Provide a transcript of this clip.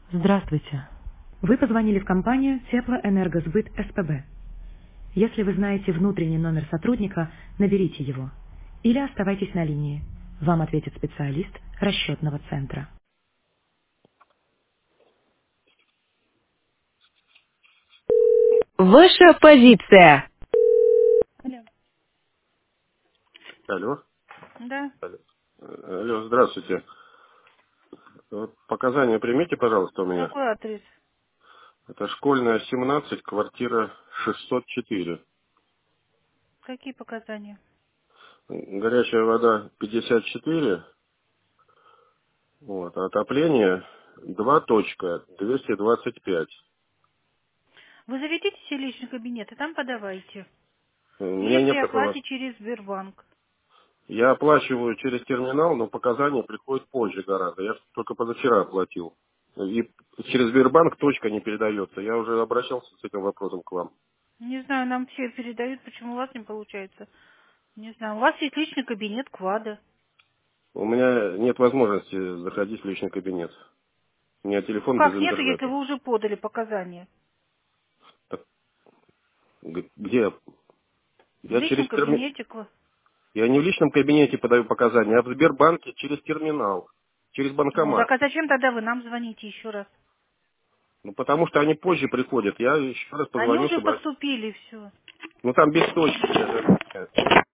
Здравствуйте. Вы позвонили в компанию Теплоэнергосбыт СПБ. Если вы знаете внутренний номер сотрудника, наберите его. Или оставайтесь на линии. Вам ответит специалист расчетного центра. Ваша позиция. Алло. Алло. Да. Алло, Алло, здравствуйте. Вот показания примите, пожалуйста, у меня. Какой адрес? Это школьная 17, квартира 604. Какие показания? Горячая вода 54. Вот, а отопление 2.225. Вы заведите себе личный кабинет и там подавайте. У Или меня при нет такого. оплате через Сбербанк. Я оплачиваю через терминал, но показания приходят позже гораздо. Я только позавчера оплатил. И через Сбербанк точка не передается. Я уже обращался с этим вопросом к вам. Не знаю, нам все передают, почему у вас не получается. Не знаю, у вас есть личный кабинет Квада. У меня нет возможности заходить в личный кабинет. У меня Ну телефон без как нету, если интернета. вы уже подали показания? Так, где? В Я личном через терминал. кабинете Я не в личном кабинете подаю показания, а в Сбербанке через терминал, через Ну банкомат. так а зачем тогда вы нам звоните еще раз? Ну, потому что они позже приходят. Я еще раз Они позвоню, уже чтобы... поступили, все. Ну, там без точки. Я же...